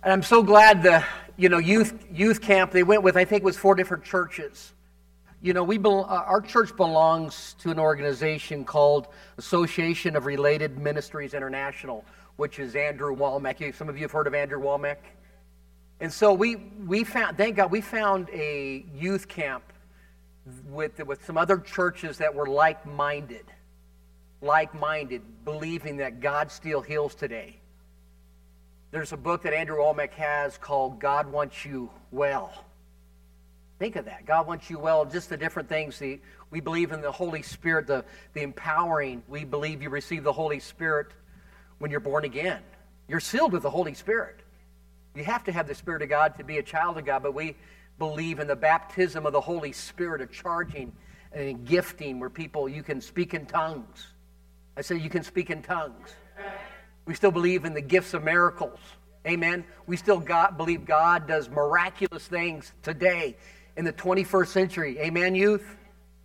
And I'm so glad the youth camp they went with, I think it was 4 different churches. Our church belongs to an organization called Association of Related Ministries International, which is Andrew Wommack. Some of you have heard of Andrew Wommack. And so we found, thank God, we found a youth camp with some other churches that were like-minded, believing that God still heals today. There's a book that Andrew Wommack has called God Wants You Well. Think of that. God wants you well. Just the different things. We believe in the Holy Spirit, the empowering. We believe you receive the Holy Spirit when you're born again. You're sealed with the Holy Spirit. You have to have the Spirit of God to be a child of God, but we believe in the baptism of the Holy Spirit, a charging and a gifting where you can speak in tongues. I say you can speak in tongues. We still believe in the gifts of miracles. Amen. We still believe God does miraculous things today in the 21st century. Amen, youth?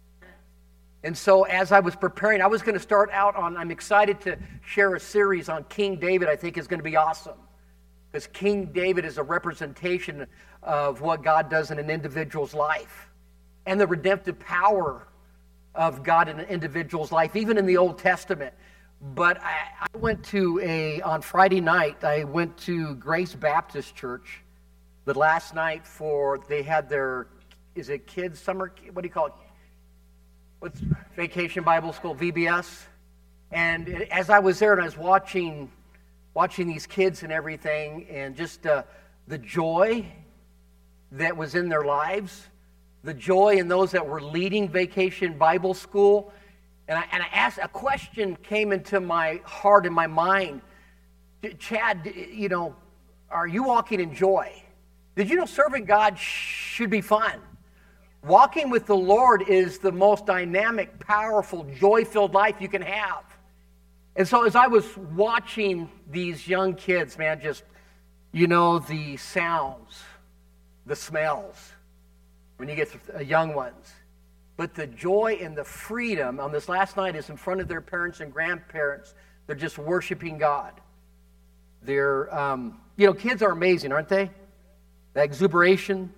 And so as I was preparing, I was going to start out I'm excited to share a series on King David. I think is going to be awesome. Because King David is a representation of what God does in an individual's life. And the redemptive power of God in an individual's life, even in the Old Testament. But I went on Friday night, I went to Grace Baptist Church. The last night they had their, is it kids summer, what do you call it? What's Vacation Bible School, VBS? And as I was there and I was watching these kids and everything, and just the joy that was in their lives, the joy in those that were leading Vacation Bible School. And I asked, a question came into my heart and my mind. Chad, are you walking in joy? Did you know serving God should be fun? Walking with the Lord is the most dynamic, powerful, joy-filled life you can have. And so as I was watching these young kids, man, just, the sounds, the smells, when you get to young ones. But the joy and the freedom on this last night is in front of their parents and grandparents. They're just worshiping God. They're, kids are amazing, aren't they? The exuberance,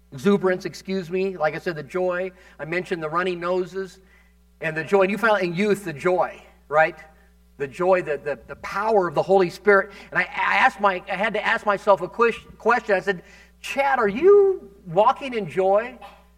like I said, the joy. I mentioned the runny noses and the joy. And you found in youth the joy, right? The joy, the power of the Holy Spirit. And I had to ask myself a question. I said, Chad, are you walking in joy?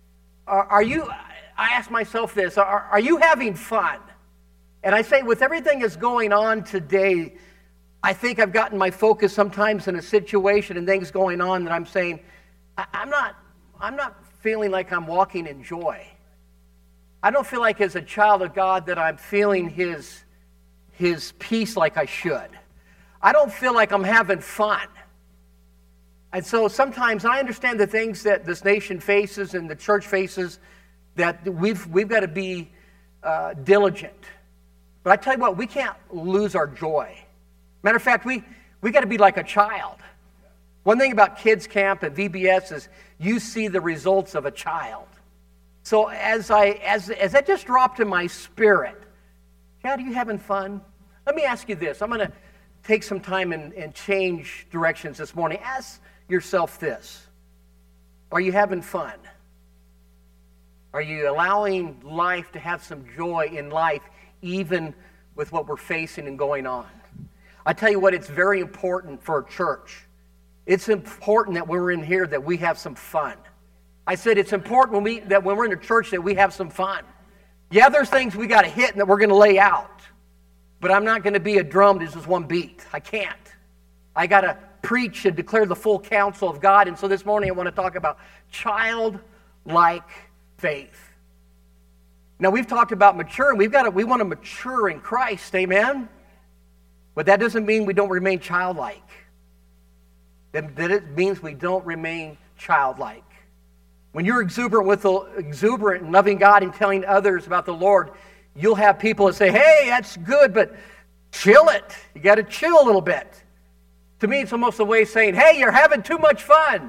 I asked myself this, are you having fun? And I say, with everything that's going on today, I think I've gotten my focus sometimes in a situation and things going on that I'm saying, I'm not feeling like I'm walking in joy. I don't feel like as a child of God that I'm feeling His peace like I should. I don't feel like I'm having fun. And so sometimes I understand the things that this nation faces and the church faces, that we've got to be diligent. But I tell you what, we can't lose our joy. Matter of fact, we got to be like a child. One thing about kids camp and VBS is you see the results of a child. So as that just dropped in my spirit, Chad, are you having fun? Let me ask you this. I'm going to take some time and change directions this morning. Ask yourself this. Are you having fun? Are you allowing life to have some joy in life, even with what we're facing and going on? I tell you what, it's very important for a church. It's important that when we're in here that we have some fun. I said it's important that when we're in a church that we have some fun. Yeah, there's things we got to hit and that we're going to lay out. But I'm not going to be a drum to just one beat. I can't. I got to preach and declare the full counsel of God. And so this morning I want to talk about childlike faith. Now we've talked about maturing. We want to mature in Christ, amen? But that doesn't mean we don't remain childlike. That it means we don't remain childlike. When you're exuberant and loving God and telling others about the Lord, you'll have people that say, hey, that's good, but chill it. You got to chill a little bit. To me, it's almost a way of saying, hey, you're having too much fun.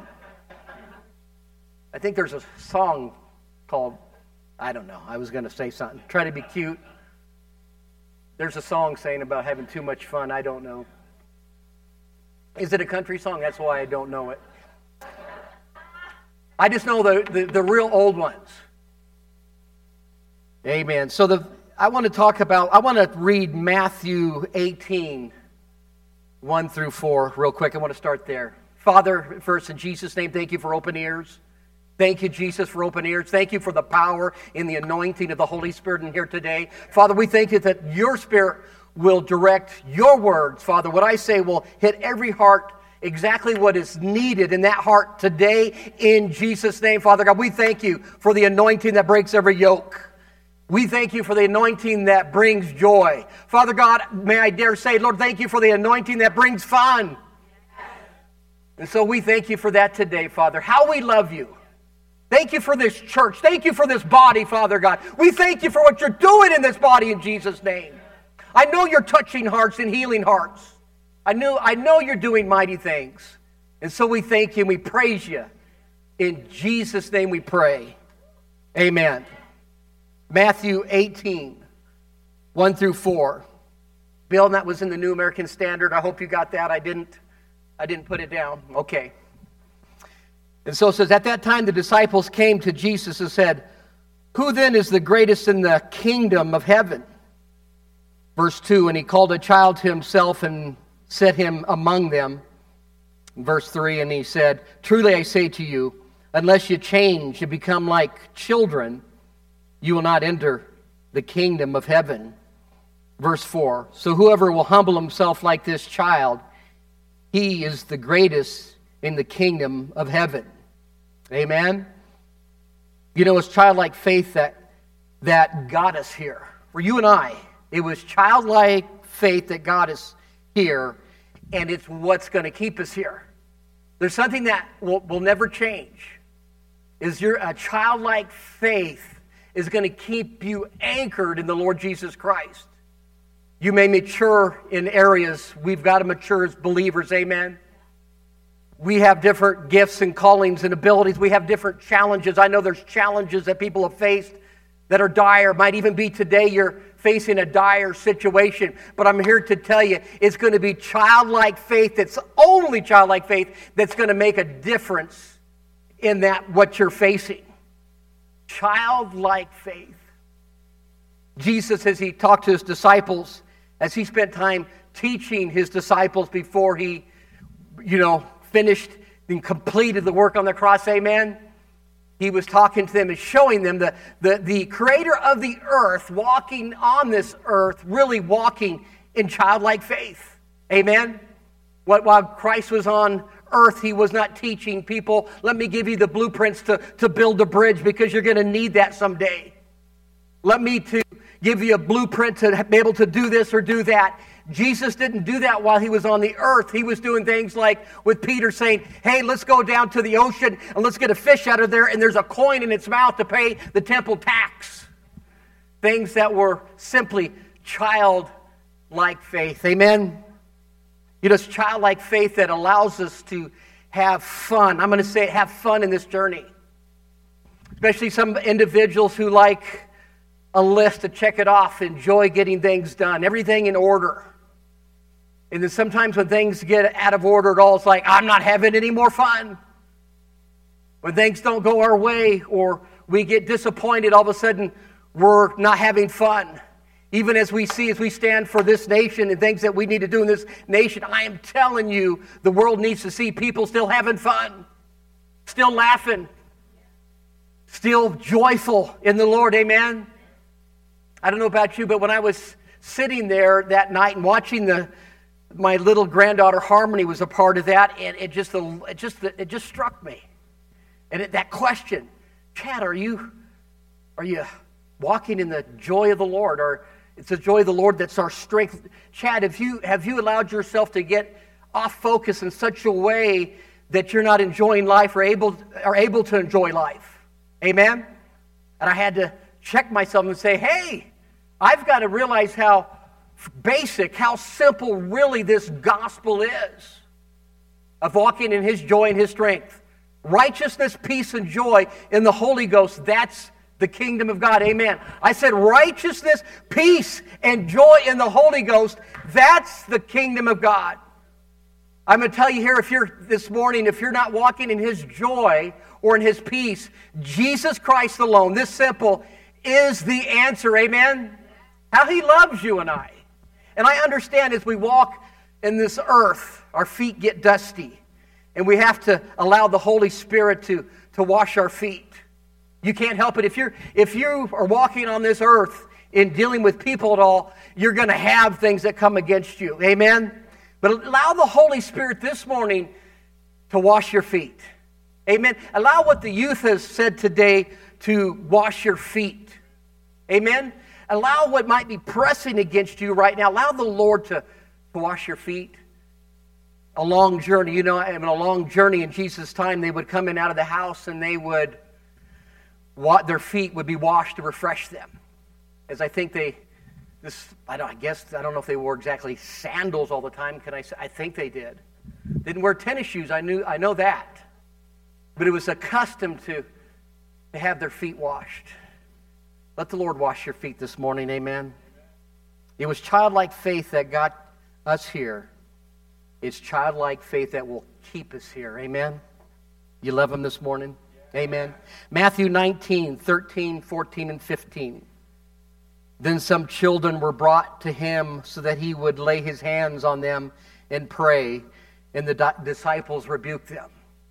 I think there's a song called, I don't know, I was going to say something. Try to be cute. There's a song saying about having too much fun. I don't know. Is it a country song? That's why I don't know it. I just know the real old ones. Amen. So I want to read Matthew 18, 1 through 4 real quick. I want to start there. Father, first in Jesus' name, thank you for open ears. Thank you, Jesus, for open ears. Thank you for the power and the anointing of the Holy Spirit in here today. Father, we thank you that your Spirit will direct your words. Father, what I say will hit every heart exactly what is needed in that heart today in Jesus' name. Father God, we thank you for the anointing that breaks every yoke. We thank you for the anointing that brings joy. Father God, may I dare say, Lord, thank you for the anointing that brings fun. And so we thank you for that today, Father. How we love you. Thank you for this church. Thank you for this body, Father God. We thank you for what you're doing in this body in Jesus' name. I know you're touching hearts and healing hearts. I know you're doing mighty things. And so we thank you and we praise you. In Jesus' name we pray. Amen. Matthew 18, 1 through 4. Bill, and that was in the New American Standard. I hope you got that. I didn't put it down. Okay. And so it says, at that time the disciples came to Jesus and said, who then is the greatest in the kingdom of heaven? Verse 2, and he called a child to himself and set him among them. Verse 3, and he said, truly I say to you, unless you change and become like children, you will not enter the kingdom of heaven. Verse 4, so whoever will humble himself like this child, he is the greatest in the kingdom of heaven. Amen? You know, it's childlike faith that got us here. For you and I, it was childlike faith that got us here, and it's what's going to keep us here. There's something that will never change. A childlike faith is going to keep you anchored in the Lord Jesus Christ. You may mature in areas. We've got to mature as believers. Amen? We have different gifts and callings and abilities. We have different challenges. I know there's challenges that people have faced that are dire. Might even be today you're facing a dire situation. But I'm here to tell you it's going to be childlike faith. That's only childlike faith that's going to make a difference in that what you're facing. Childlike faith. Jesus, as he talked to his disciples, as he spent time teaching his disciples before he, finished and completed the work on the cross, amen? He was talking to them and showing them the creator of the earth walking on this earth, really walking in childlike faith. Amen? While Christ was on earth, he was not teaching people, let me give you the blueprints to build a bridge because you're going to need that someday. Let me to give you a blueprint to be able to do this or do that. Jesus didn't do that while he was on the earth. He was doing things like with Peter saying, hey, let's go down to the ocean and let's get a fish out of there and there's a coin in its mouth to pay the temple tax. Things that were simply childlike faith. Amen? It's childlike faith that allows us to have fun. I'm going to say have fun in this journey. Especially some individuals who like a list to check it off, enjoy getting things done, everything in order. And then sometimes when things get out of order at all, it's like, I'm not having any more fun. When things don't go our way or we get disappointed, all of a sudden we're not having fun. Even as we stand for this nation and things that we need to do in this nation, I am telling you, the world needs to see people still having fun, still laughing, still joyful in the Lord, amen? I don't know about you, but when I was sitting there that night and watching my little granddaughter Harmony was a part of that, and it just struck me. And that question, Chad, are you walking in the joy of the Lord, or it's the joy of the Lord that's our strength? Chad, have you allowed yourself to get off focus in such a way that you're not enjoying life or able to enjoy life? Amen? And I had to check myself and say, hey, I've got to realize how basic, how simple really this gospel is of walking in his joy and his strength. Righteousness, peace, and joy in the Holy Ghost, that's the kingdom of God. Amen. I said righteousness, peace, and joy in the Holy Ghost, that's the kingdom of God. I'm going to tell you here, if you're this morning, if you're not walking in His joy or in His peace, Jesus Christ alone, this simple, is the answer. Amen? How He loves you and I. And I understand as we walk in this earth, our feet get dusty. And we have to allow the Holy Spirit to wash our feet. You can't help it. If you are walking on this earth in dealing with people at all, you're going to have things that come against you. Amen? But allow the Holy Spirit this morning to wash your feet. Amen? Allow what the youth has said today to wash your feet. Amen? Allow what might be pressing against you right now. Allow the Lord to wash your feet. A long journey. You know, in a long journey in Jesus' time, they would come in out of the house and they would, their feet would be washed to refresh them. As I think I don't know if they wore exactly sandals all the time. I think they did. Didn't wear tennis shoes. I know that. But it was a custom to have their feet washed. Let the Lord wash your feet this morning. Amen. It was childlike faith that got us here. It's childlike faith that will keep us here. Amen. You love Him this morning? Amen. Matthew 19, 13, 14, and 15. Then some children were brought to Him so that He would lay His hands on them and pray, and the disciples rebuked them.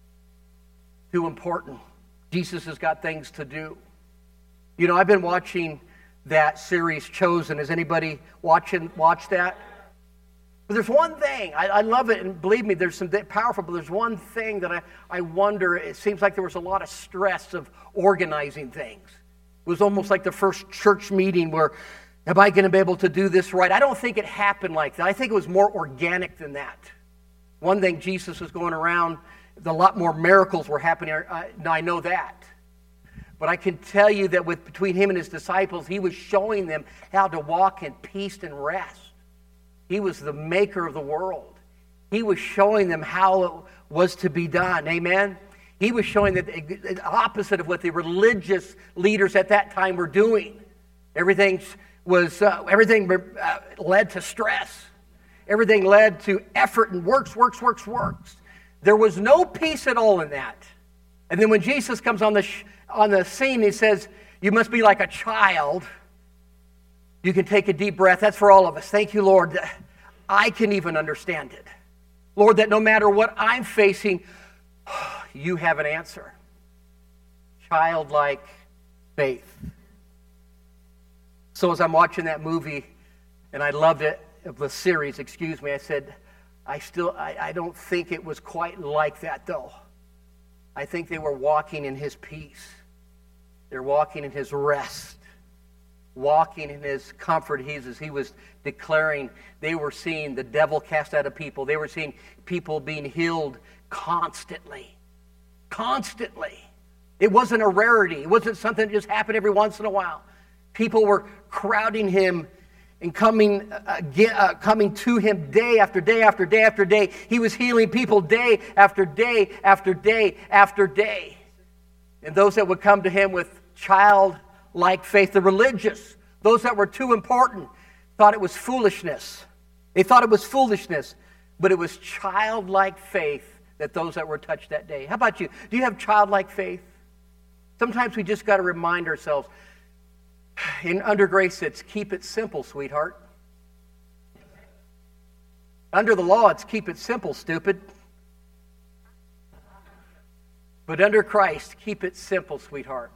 Too important. Jesus has got things to do. You know, I've been watching that series, Chosen. Has anybody watched that? But there's one thing, I love it, and believe me, there's some powerful, but there's one thing that I wonder, it seems like there was a lot of stress of organizing things. It was almost like the first church meeting where, am I going to be able to do this right? I don't think it happened like that. I think it was more organic than that. One thing, Jesus was going around, a lot more miracles were happening. I know that. But I can tell you that between Him and His disciples, He was showing them how to walk in peace and rest. He was the maker of the world. He was showing them how it was to be done. Amen? He was showing that the opposite of what the religious leaders at that time were doing. Everything led to stress. Everything led to effort and works. There was no peace at all in that. And then when Jesus comes on the scene, He says, you must be like a child. You can take a deep breath. That's for all of us. Thank you, Lord. I can even understand it. Lord, that no matter what I'm facing, You have an answer. Childlike faith. So as I'm watching that movie, and I loved it, the series, I said, I don't think it was quite like that, though. I think they were walking in His peace. They're walking in His rest. Walking in His comfort. He was declaring, they were seeing the devil cast out of people. They were seeing people being healed constantly. Constantly. It wasn't a rarity. It wasn't something that just happened every once in a while. People were crowding Him and coming to Him day after day after day after day. He was healing people day after day after day after day. And those that would come to Him with childlike faith, the religious, those that were too important, thought it was foolishness. They thought it was foolishness, but it was childlike faith that those that were touched that day. How about you? Do you have childlike faith? Sometimes we just got to remind ourselves, under grace, it's keep it simple, sweetheart. Under the law, it's keep it simple, stupid. But under Christ, keep it simple, sweetheart.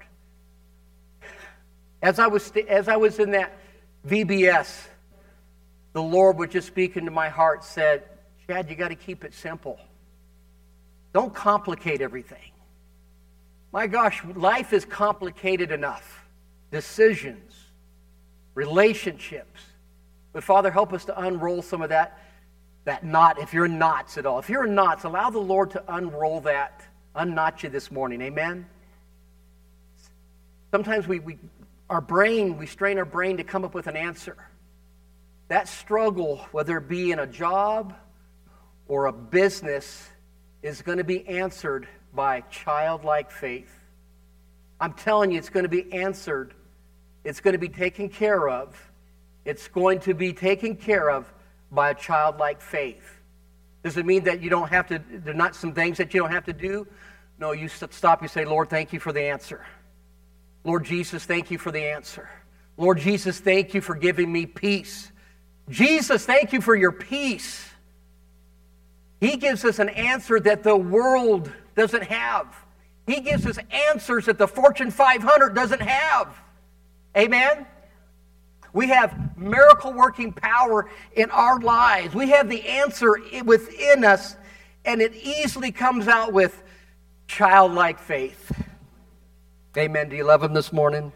As I was in that VBS, the Lord would just speak into my heart, said, Chad, you got to keep it simple. Don't complicate everything. My gosh, life is complicated enough. Decisions, relationships. But Father, help us to unroll some of that knot, if you're in knots at all. If you're in knots, allow the Lord to unroll that, unknot you this morning. Amen? Sometimes we strain our brain to come up with an answer. That struggle, whether it be in a job or a business, is going to be answered by childlike faith. I'm telling you, it's going to be answered. It's going to be taken care of. It's going to be taken care of by a childlike faith. Does it mean that you don't have to, there are not some things that you don't have to do? No, you stop, you say, Lord, thank you for the answer. Lord Jesus, thank you for the answer. Lord Jesus, thank you for giving me peace. Jesus, thank you for your peace. He gives us an answer that the world doesn't have. He gives us answers that the Fortune 500 doesn't have. Amen? We have miracle-working power in our lives. We have the answer within us, and it easily comes out with childlike faith. Amen. Do you love Him this morning?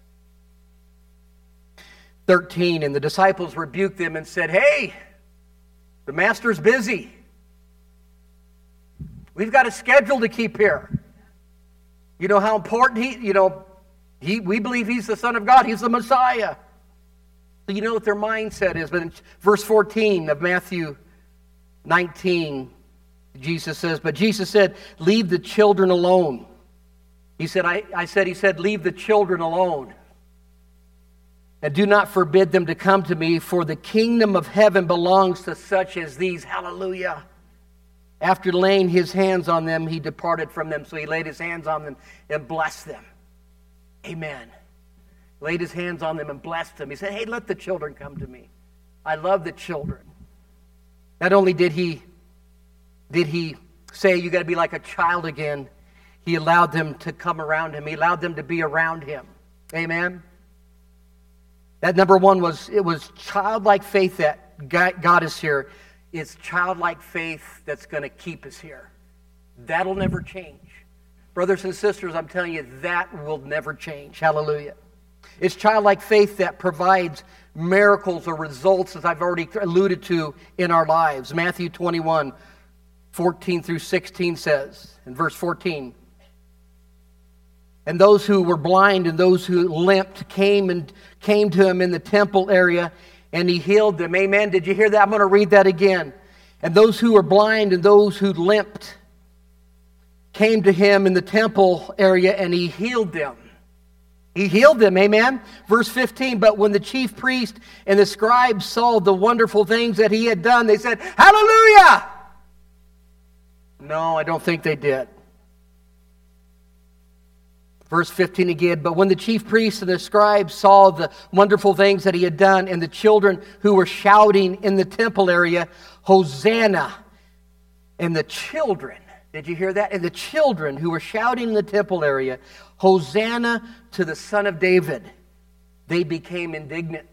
13, and the disciples rebuked them and said, hey, the master's busy. We've got a schedule to keep here. You know how important we believe He's the Son of God. He's the Messiah. So you know what their mindset is. But in verse 14 of Matthew 19, Jesus says, but Jesus said, leave the children alone. He said, He said, leave the children alone. And do not forbid them to come to me, for the kingdom of heaven belongs to such as these. Hallelujah. After laying His hands on them, He departed from them. So He laid His hands on them and blessed them. Amen. Laid His hands on them and blessed them. He said, hey, let the children come to me. I love the children. Not only did He say, you got to be like a child again, He allowed them to come around Him. He allowed them to be around Him. Amen. That number one was childlike faith that got us here. It's childlike faith that's going to keep us here. That'll never change. Brothers and sisters, I'm telling you, that will never change. Hallelujah. It's childlike faith that provides miracles or results, as I've already alluded to, in our lives. Matthew 21, 14 through 16 says, in verse 14, and those who were blind and those who limped came to Him in the temple area, and He healed them. Amen. Did you hear that? I'm going to read that again. And those who were blind and those who limped came to Him in the temple area, and He healed them. He healed them, amen? Verse 15, but when the chief priest and the scribes saw the wonderful things that He had done, they said, hallelujah! No, I don't think they did. Verse 15 again, but when the chief priests and the scribes saw the wonderful things that He had done, and the children who were shouting in the temple area, Hosanna, and the children, did you hear that? And the children who were shouting in the temple area, Hosanna to the Son of David, they became indignant.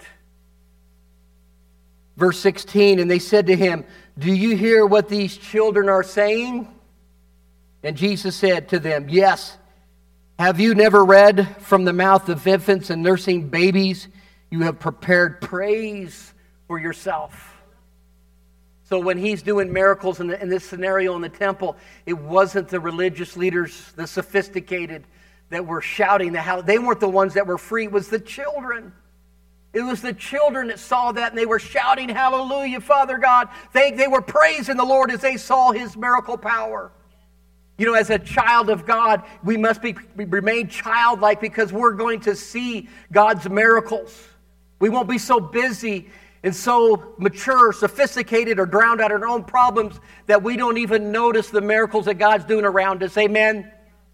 Verse 16, and they said to Him, do you hear what these children are saying? And Jesus said to them, yes. Have you never read, from the mouth of infants and nursing babies, you have prepared praise for yourself? So when He's doing miracles in this scenario in the temple, it wasn't the religious leaders, the sophisticated, that were shouting. They weren't the ones that were free. It was the children. It was the children that saw that, and they were shouting, hallelujah, Father God. They were praising the Lord as they saw His miracle power. You know, as a child of God, we must remain childlike, because we're going to see God's miracles. We won't be so busy and so mature, sophisticated, or drowned out in our own problems that we don't even notice the miracles that God's doing around us. Amen?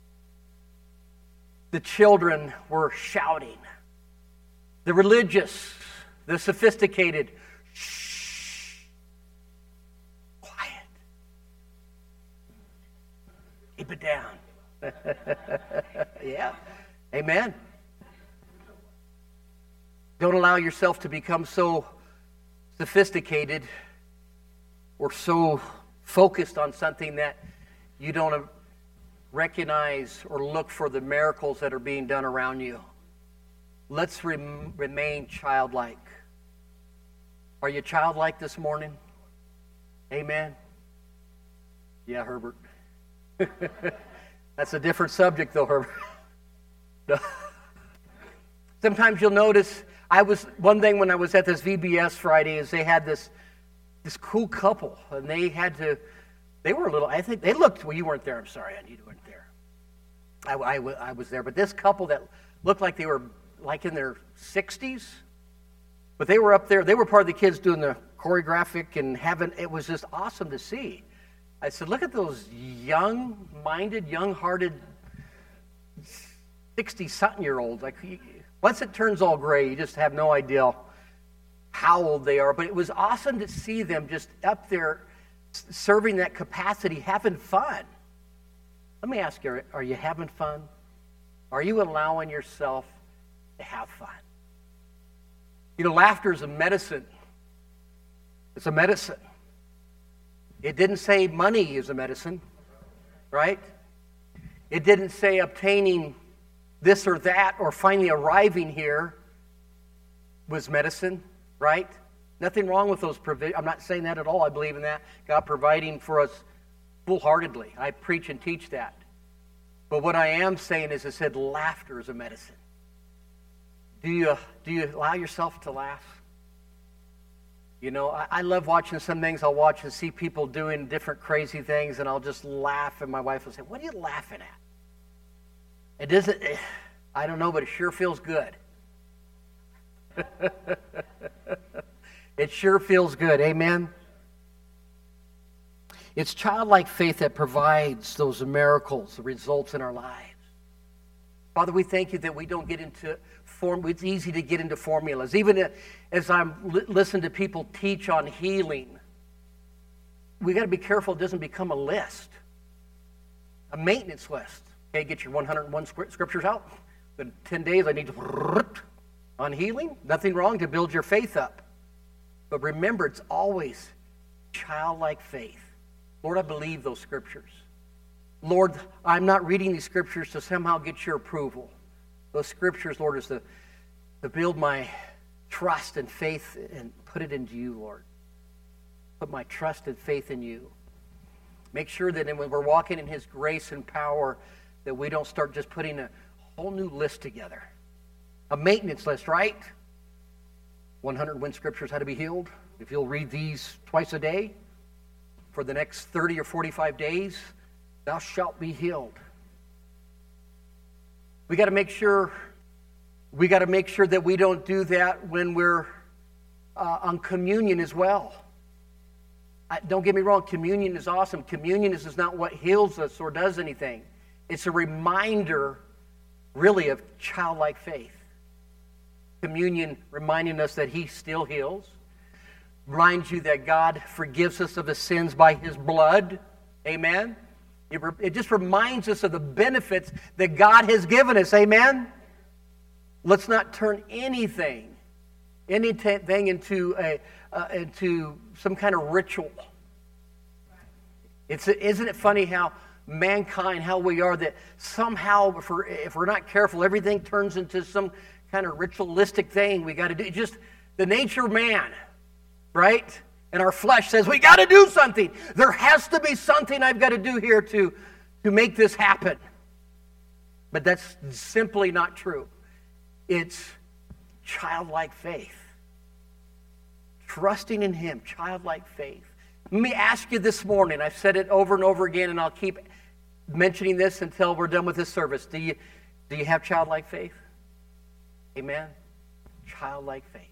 The children were shouting. The religious, the sophisticated, shh, quiet. Keep it down. Yeah. Amen. Don't allow yourself to become so sophisticated or so focused on something that you don't recognize or look for the miracles that are being done around you. Let's remain childlike. Are you childlike this morning? Amen? Yeah, Herbert. That's a different subject, though, Herbert. No. Sometimes you'll notice, one thing when I was at this VBS Friday is they had this cool couple, and they were a little, I think, they looked, well, you weren't there, I'm sorry, you weren't there. I was there, but this couple that looked like they were like in their 60s, But they were up there. They were part of the kids doing the choreographic and it was just awesome to see. I said, look at those young-minded, young-hearted 60-something-year-olds. Like, once it turns all gray, you just have no idea how old they are. But it was awesome to see them just up there serving that capacity, having fun. Let me ask you, are you having fun? Are you allowing yourself to have fun? You know, laughter is a medicine. It's a medicine. It didn't say money is a medicine, right? It didn't say obtaining this or that or finally arriving here was medicine, right? Nothing wrong with those provisions. I'm not saying that at all. I believe in that. God providing for us full-heartedly. I preach and teach that. But what I am saying is, it said laughter is a medicine. Do you allow yourself to laugh? You know, I love watching some things. I'll watch and see people doing different crazy things, and I'll just laugh, and my wife will say, what are you laughing at? It doesn't, I don't know, but it sure feels good. It sure feels good, amen? It's childlike faith that provides those miracles, the results in our lives. Father, we thank you that we don't get into it's easy to get into formulas. Even as I'm listening to people teach on healing, we got to be careful it doesn't become a list, a maintenance list. Okay, get your 101 scriptures out. In 10 days, I need to on healing. Nothing wrong to build your faith up. But remember, it's always childlike faith. Lord, I believe those scriptures. Lord, I'm not reading these scriptures to somehow get your approval. Those scriptures, Lord, is to build my trust and faith and put it into you, Lord. Put my trust and faith in you. Make sure that when we're walking in his grace and power, that we don't start just putting a whole new list together. A maintenance list, right? 101 scriptures, how to be healed. If you'll read these twice a day for the next 30 or 45 days, thou shalt be healed. We got to make sure that we don't do that when we're on communion as well. Don't get me wrong, communion is awesome. Communion is not what heals us or does anything. It's a reminder, really, of childlike faith. Communion reminding us that he still heals. Reminds you that God forgives us of the sins by his blood. Amen? It just reminds us of the benefits that God has given us. Amen? Let's not turn anything into some kind of ritual. Isn't it funny how mankind, how we are, that somehow, if we're not careful, everything turns into some kind of ritualistic thing we got to do. Just the nature of man, right? And our flesh says, we got to do something. There has to be something I've got to do here to make this happen. But that's simply not true. It's childlike faith. Trusting in him, childlike faith. Let me ask you this morning, I've said it over and over again, and I'll keep mentioning this until we're done with this service. Do you have childlike faith? Amen? Childlike faith.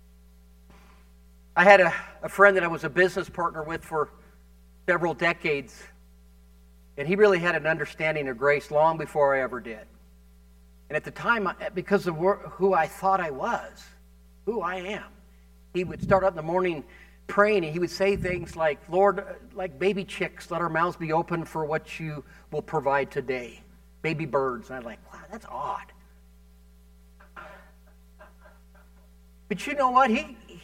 I had a friend that I was a business partner with for several decades, and he really had an understanding of grace long before I ever did. And at the time, because of who I thought I was, who I am, he would start up in the morning praying, and he would say things like, Lord, like baby chicks, let our mouths be open for what you will provide today. Baby birds. And I'm like, wow, that's odd. But you know what?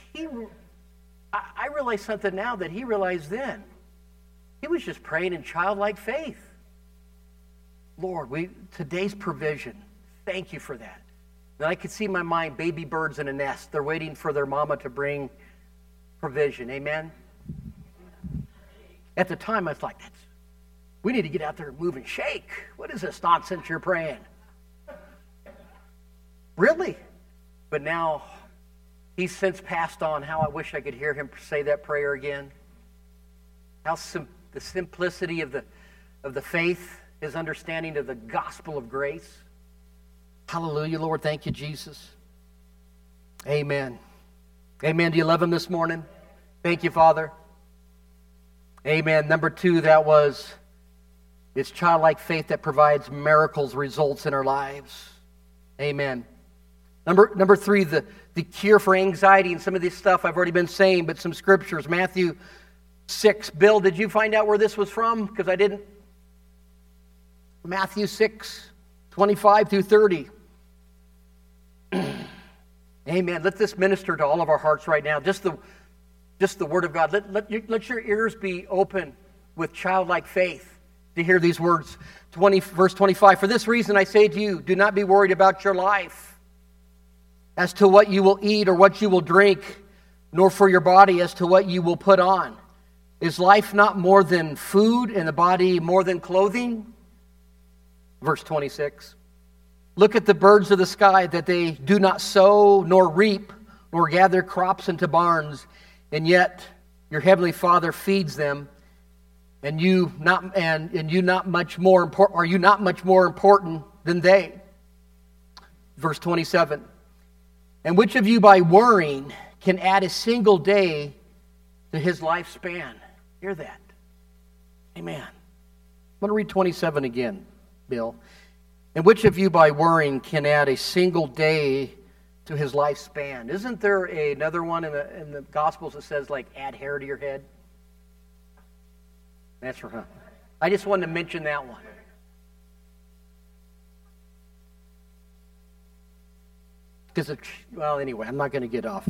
I realize something now that he realized then. He was just praying in childlike faith. Lord, today's provision, thank you for that. And I could see in my mind baby birds in a nest. They're waiting for their mama to bring provision. Amen? At the time, I was like, we need to get out there and move and shake. What is this nonsense you're praying? Really? But now, he's since passed on. How I wish I could hear him say that prayer again. How the simplicity of the faith, his understanding of the gospel of grace. Hallelujah, Lord. Thank you, Jesus. Amen. Amen. Do you love him this morning? Thank you, Father. Amen. Number 2, it's childlike faith that provides miracles, results in our lives. Amen. Number 3, the cure for anxiety, and some of this stuff I've already been saying, but some scriptures. Matthew 6. Bill, did you find out where this was from? Because I didn't. Matthew 6, 25 through 30. Amen. Let this minister to all of our hearts right now. Just the Word of God. Let your ears be open with childlike faith to hear these words. Verse 25. For this reason I say to you, do not be worried about your life as to what you will eat or what you will drink, nor for your body as to what you will put on. Is life not more than food, and the body more than clothing? Verse 26. Look at the birds of the sky, that they do not sow, nor reap, nor gather crops into barns, and yet your heavenly Father feeds them. And are you not much more important than they? Verse 27. And which of you by worrying can add a single day to his lifespan? Hear that. Amen. I'm going to read 27 again, Bill. And which of you by worrying can add a single day to his lifespan? Isn't there another one in the Gospels that says, like, add hair to your head? That's right. I just wanted to mention that one. Well, anyway, I'm not going to get off.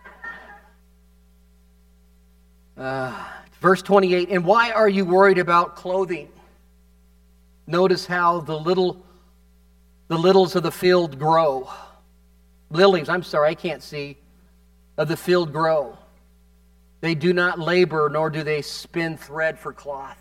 Verse 28, and why are you worried about clothing? Notice how the littles of the field grow. Lilies, I can't see, of the field grow. They do not labor, nor do they spin thread for cloth.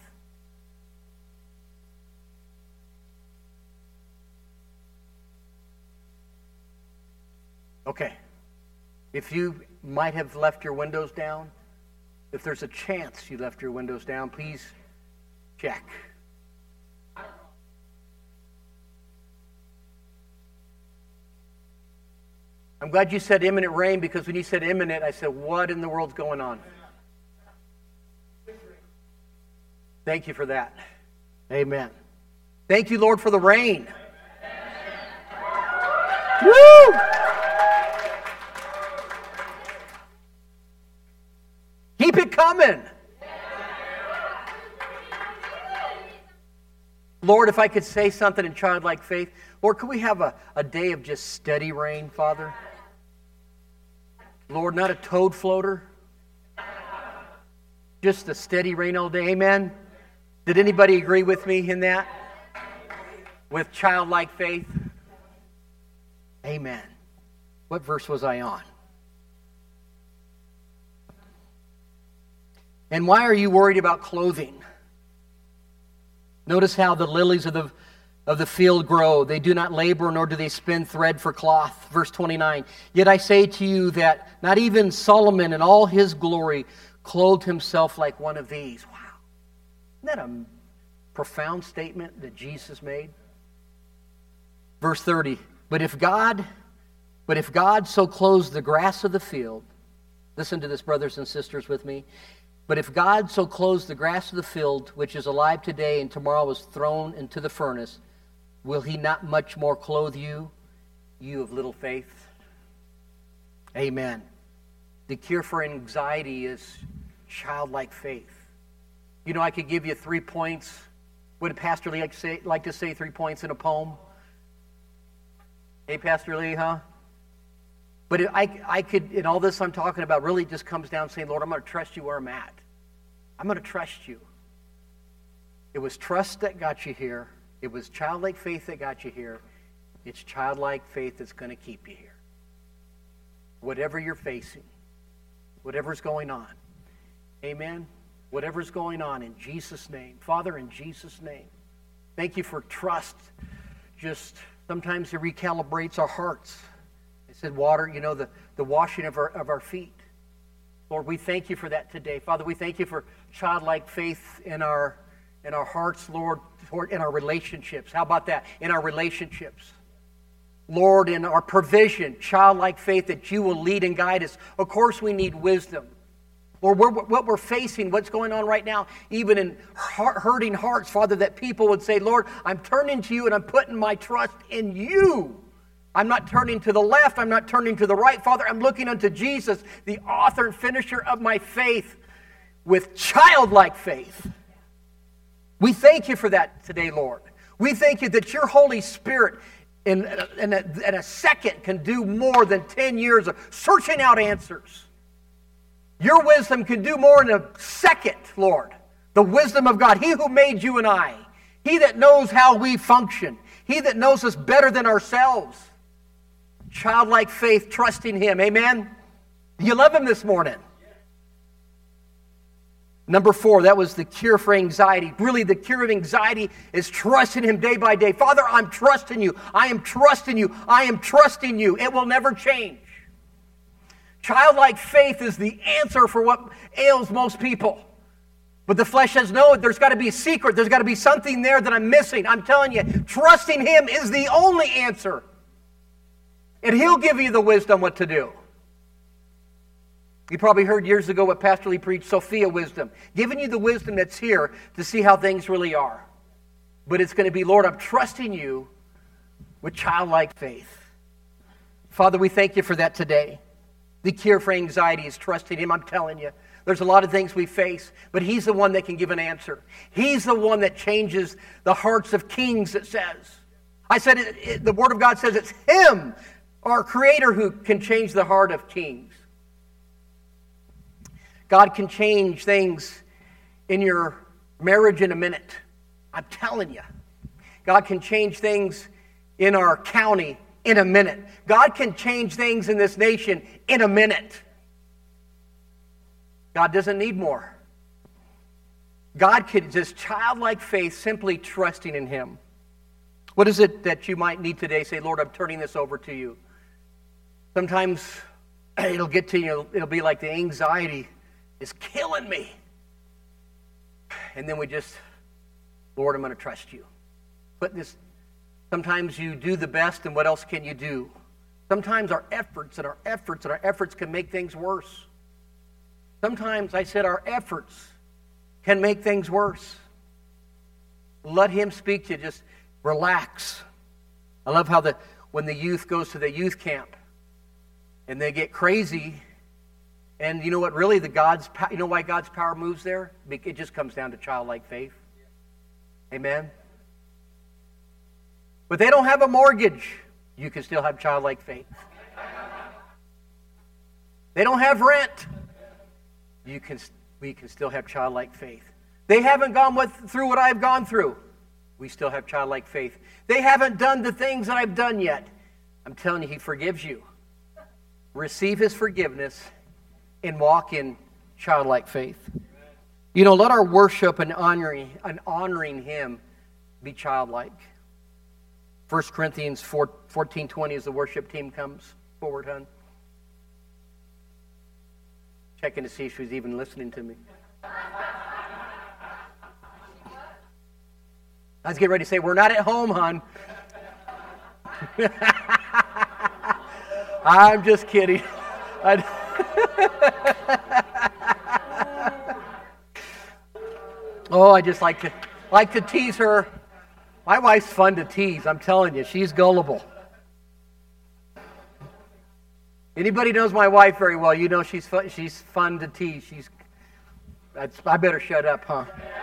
Okay. If you might have left your windows down, if there's a chance you left your windows down, please check. I'm glad you said imminent rain, because when you said imminent, I said, what in the world's going on? Thank you for that. Amen. Thank you, Lord, for the rain. Woo! Keep it coming. Lord, if I could say something in childlike faith, Lord, could we have a day of just steady rain, Father? Lord, not a toad floater. Just a steady rain all day. Amen? Did anybody agree with me in that? With childlike faith? Amen. What verse was I on? And why are you worried about clothing? Notice how the lilies of the field grow. They do not labor, nor do they spin thread for cloth. Verse 29. Yet I say to you that not even Solomon in all his glory clothed himself like one of these. Wow. Isn't that a profound statement that Jesus made? Verse 30. But if God so clothes the grass of the field, listen to this, brothers and sisters, with me. But if God so clothes the grass of the field, which is alive today and tomorrow is thrown into the furnace, will he not much more clothe you, you of little faith? Amen. The cure for anxiety is childlike faith. You know, I could give you 3 points. Would Pastor Lee like to say 3 points in a poem? Hey, Pastor Lee, huh? But I could, in all this I'm talking about, really just comes down saying, Lord, I'm going to trust you where I'm at. I'm going to trust you. It was trust that got you here. It was childlike faith that got you here. It's childlike faith that's going to keep you here. Whatever you're facing, whatever's going on. Amen? Whatever's going on, in Jesus' name. Father, in Jesus' name. Thank you for trust. Just sometimes it recalibrates our hearts. I said water, you know, the washing of our feet. Lord, we thank you for that today. Father, we thank you for childlike faith in our hearts, Lord, in our relationships. How about that? In our relationships. Lord, in our provision, childlike faith that you will lead and guide us. Of course we need wisdom. Or what we're facing, what's going on right now, even in hurting hearts, Father, that people would say, Lord, I'm turning to you and I'm putting my trust in you. I'm not turning to the left. I'm not turning to the right. Father, I'm looking unto Jesus, the author and finisher of my faith, with childlike faith. We thank you for that today, Lord. We thank you that your Holy Spirit in a second can do more than 10 years of searching out answers. Your wisdom can do more in a second, Lord. The wisdom of God. He who made you and I. He that knows how we function. He that knows us better than ourselves. Childlike faith, trusting Him. Amen? You love Him this morning. Number 4, that was the cure for anxiety. Really, the cure of anxiety is trusting Him day by day. Father, I'm trusting you. I am trusting you. I am trusting you. It will never change. Childlike faith is the answer for what ails most people. But the flesh says, no, there's got to be a secret. There's got to be something there that I'm missing. I'm telling you, trusting Him is the only answer. And He'll give you the wisdom what to do. You probably heard years ago what Pastor Lee preached, Sophia wisdom. Giving you the wisdom that's here to see how things really are. But it's going to be, Lord, I'm trusting you with childlike faith. Father, we thank you for that today. The cure for anxiety is trusting Him. I'm telling you, there's a lot of things we face, but He's the one that can give an answer. He's the one that changes the hearts of kings, it says. I said, the Word of God says it's Him, our Creator, who can change the heart of kings. God can change things in your marriage in a minute. I'm telling you. God can change things in our county in a minute. God can change things in this nation in a minute. God doesn't need more. God can just childlike faith, simply trusting in Him. What is it that you might need today? Say, Lord, I'm turning this over to you. Sometimes it'll get to you, it'll be like the anxiety is killing me. And then we just, Lord, I'm going to trust you. Put this. Sometimes you do the best, and what else can you do? Sometimes our efforts can make things worse. Sometimes, I said, our efforts can make things worse. Let Him speak to you. Just relax. I love how when the youth goes to the youth camp, and they get crazy, and you know what? Really, you know why God's power moves there? It just comes down to childlike faith. Amen. But they don't have a mortgage. You can still have childlike faith. They don't have rent. We can still have childlike faith. They haven't gone through what I've gone through. We still have childlike faith. They haven't done the things that I've done yet. I'm telling you, He forgives you. Receive His forgiveness and walk in childlike faith. You know, let our worship and honoring Him be childlike. 1 Corinthians 14:20 as the worship team comes forward, hon. Checking to see if she's even listening to me. I was getting ready to say, we're not at home, hon. I'm just kidding. I just like to tease her. My wife's fun to tease, I'm telling you. She's gullible. Anybody knows my wife very well, you know she's fun to tease. I better shut up, huh?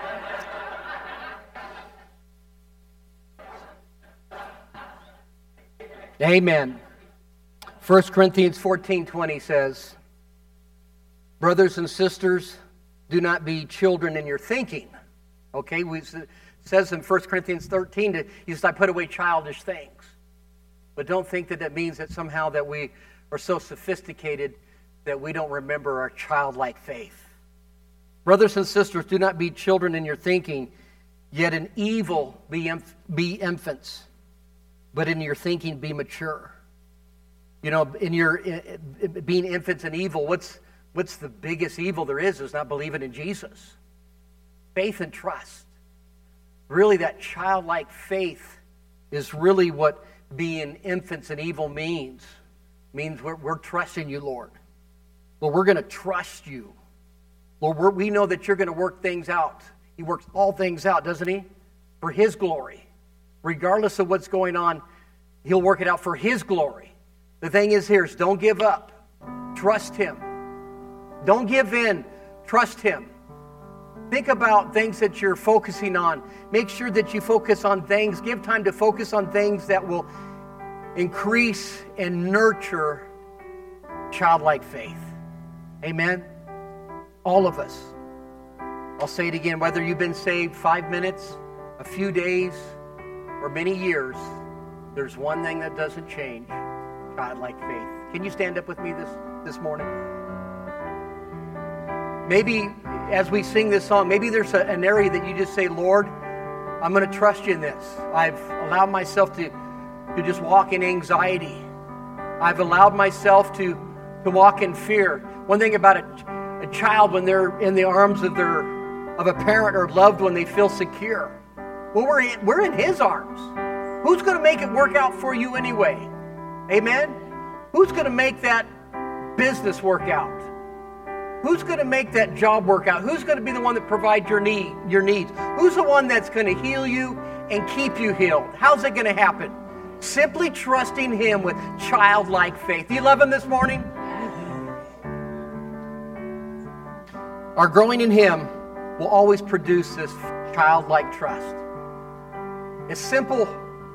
Amen. 1 Corinthians 14:20 says, brothers and sisters, do not be children in your thinking. Okay, it says in 1 Corinthians 13, he says, I put away childish things. But don't think that means that somehow that we are so sophisticated that we don't remember our childlike faith. Brothers and sisters, do not be children in your thinking, yet in evil be infants, but in your thinking be mature. You know, being infants in evil, what's the biggest evil there is not believing in Jesus. Faith and trust. Really, that childlike faith is really what being infants in evil means we're trusting you, Lord. Lord, we're going to trust you. Lord, we know that you're going to work things out. He works all things out, doesn't he? For his glory. Regardless of what's going on, he'll work it out for his glory. The thing is here is don't give up. Trust him. Don't give in. Trust him. Think about things that you're focusing on. Make sure that you focus on things. Give time to focus on things that will increase and nurture childlike faith. Amen? All of us. I'll say it again. Whether you've been saved 5 minutes, a few days, or many years, there's one thing that doesn't change. Childlike faith. Can you stand up with me this morning? Maybe as we sing this song, maybe there's an area that you just say, Lord, I'm going to trust you in this. I've allowed myself to just walk in anxiety. I've allowed myself to walk in fear. One thing about a child when they're in the arms of a parent or loved one, they feel secure. Well, we're in his arms. Who's going to make it work out for you anyway? Amen? Who's going to make that business work out? Who's going to make that job work out? Who's going to be the one that provides your needs? Who's the one that's going to heal you and keep you healed? How's it going to happen? Simply trusting him with childlike faith. Do you love him this morning? Our growing in him will always produce this childlike trust. A simple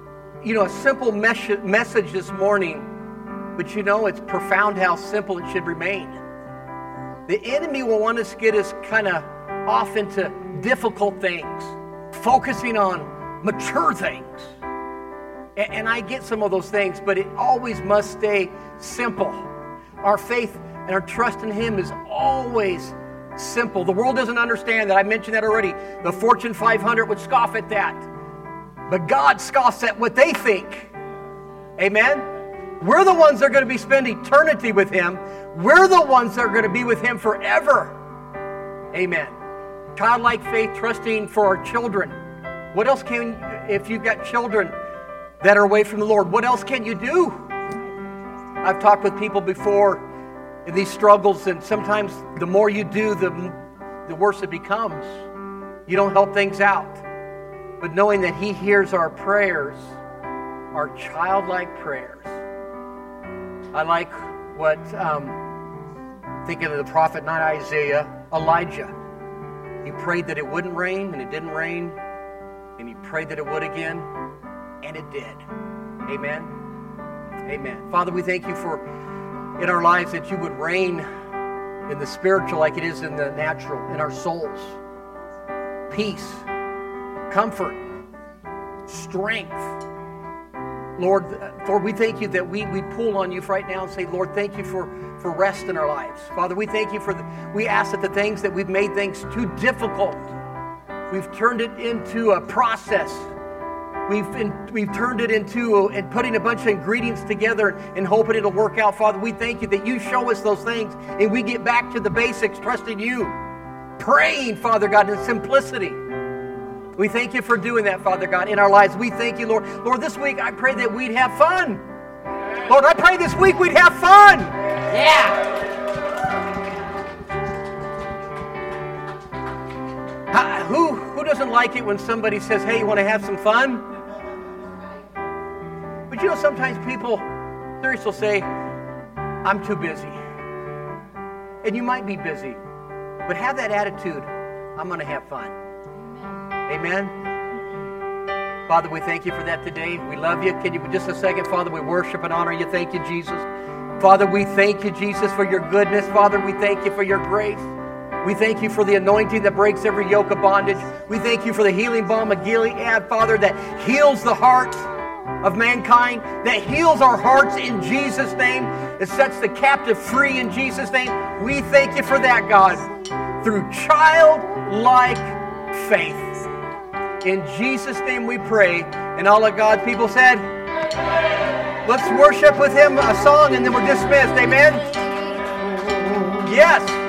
message this morning, but it's profound how simple it should remain. The enemy will want to get us kind of off into difficult things, focusing on mature things. And I get some of those things, but it always must stay simple. Our faith and our trust in him is always simple. The world doesn't understand that. I mentioned that already. The Fortune 500 would scoff at that. But God scoffs at what they think. Amen? We're the ones that are going to be spending eternity with him. We're the ones that are going to be with him forever. Amen. Childlike faith, trusting for our children. What else if you've got children that are away from the Lord, what else can you do? I've talked with people before in these struggles, and sometimes the more you do, the worse it becomes. You don't help things out. But knowing that he hears our prayers, our childlike prayers. I like what, thinking of the prophet, not Isaiah, Elijah. He prayed that it wouldn't rain, and it didn't rain. And he prayed that it would again, and it did. Amen? Amen. Father, we thank you for, in our lives, that you would reign in the spiritual like it is in the natural, in our souls. Peace, comfort, strength. Lord, we thank you that we pull on you right now and say, Lord, thank you for rest in our lives. Father, we thank you we ask that the things that we've made things too difficult, we've turned it into a process. We've turned it into and putting a bunch of ingredients together and hoping it'll work out. Father, we thank you that you show us those things and we get back to the basics, trusting you, praying, Father God, in simplicity. We thank you for doing that, Father God, in our lives. We thank you, Lord. Lord, this week I pray that we'd have fun. Lord, I pray this week we'd have fun. Yeah. Who doesn't like it when somebody says, hey, you want to have some fun? But sometimes people seriously will say, I'm too busy. And you might be busy, but have that attitude, I'm going to have fun. Amen. Father, we thank you for that today. We love you. Can you, just a second, Father, we worship and honor you. Thank you, Jesus. Father, we thank you, Jesus, for your goodness. Father, we thank you for your grace. We thank you for the anointing that breaks every yoke of bondage. We thank you for the healing balm of Gilead, Father, that heals the heart of mankind, that heals our hearts in Jesus' name, that sets the captive free in Jesus' name. We thank you for that, God, through childlike faith. In Jesus' name we pray. And all of God's people said, let's worship with him a song and then we're dismissed. Amen? Yes.